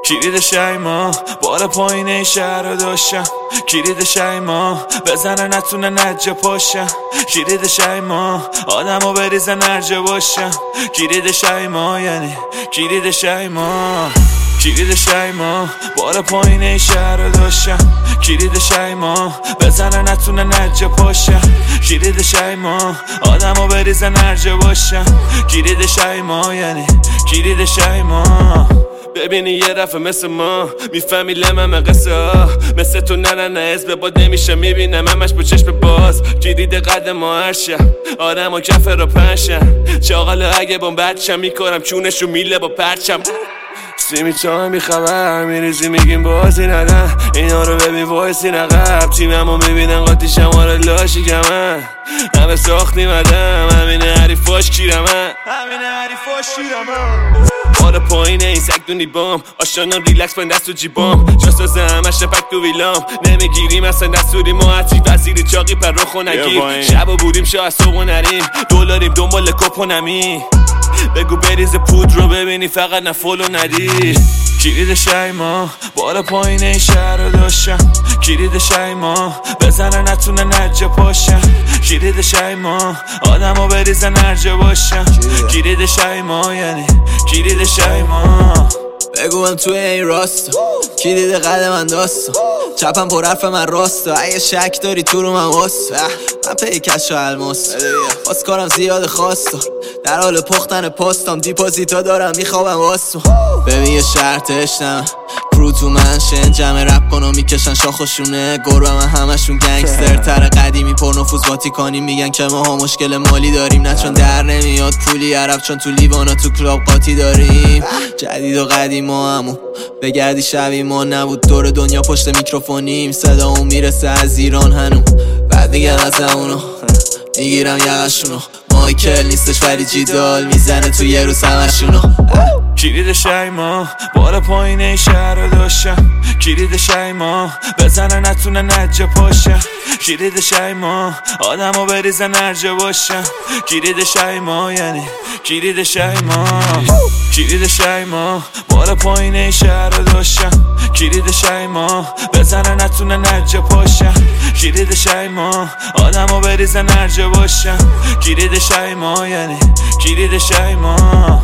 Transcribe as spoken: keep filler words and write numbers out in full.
کلید شیما بالا پایین شهر رو داشتم، کلید شیما بزنه نتونه نجه پاشم، کلید شیما آدمو بریزن نرجه باشم، کلید شیما یعنی کلید شیما کلید شیما بالا پایین شهر رو داشتم، کلید شیما بزنه نتونه نجه پاشم، کلید شیما آدمو بریزن نرجه باشم، کلید شیما یعنی کلید شیما. ببینی یه دفعه مثل ما میفهمی لمم قصه ها، مثل تو نه نه نه اسم باد نمیشه، میبینم همش با چشم باز، کلید قد ما هرشم آدم و کف رو پنشم، چاقالا اگه بام بچم میکنم چونشو میله با پرچم، سیمی چا میخبر میریزی میگیم بازی ندن، اینا رو ببین وایسی نقب، تیممو میبینن قاطی شماره لاشی کمن، همه ساختی مدم همینه حریفاش کیرمن، همینه حریفاش کیرمن. بالا پایین این سگدونی بام آشانا ریلکس پایین دست تو جیبام، جاسازه همش پک تو ویلام، نمیگیریم اصلا دستوری ما هرچی وزیری چاقی پر رو خونگیر، شبا بودیم شا از سوق و نریم دولاریم دنبال کپ و نمی، بگو بریز پود رو ببینی فقط نه فولو ندی. کلید شیما بالا پایین این شهر رو داشتم، کلید شیما بزنه نتونه نجه پاشم، کلید شیما آدمو بریزن نرجه باشم، کلید شیما یعنی کلید شیما. بگو من توی این راستا کلید قد من داستا، چپم پر حرف من راستا، اگه شک داری تو رو من واستا، من پیکش و الماس باز کارم زیاد خواستا، در حال پختن پاستام دیپازیتا دارم میخوابم واستا. ببین یه شهر تشنم کرو تو منشن جمع رپ کنو میکشن شاخشونه، گربه من همشون گنگستر تر قدیمی پر نفوذ واتیکانی، میگن که ما ها مشکل مالی داریم نه چون در نمیاد پولی عرب، چون تو لیوانا تو کلاب قاطی داریم، جدید و قدیم ما همون بگردی شبی ما نبود، دور دنیا پشت میکروفونیم صدا اون میرسه از ایران هنوز، بعد میگن از همونو میگیرم یقشونو، مایکل نیستش ولی جیدال میزنه تو یه روز همشونو. کلید شیما بالا پایین این شهر رو داشتم، کلید شیما بزنه نتونه نجه پاشم، کلید شیما آدمو بریزن نرجه باشم، کلید شیما یعنی کلید شیما کلید شیما بالا پایین این شهر رو داشتم، کلید شیما بزنه نتونه نجه پاشم، کلید شیما آدمو بریزن نرجه باشم، کلید شیما یعنی کلید شیما.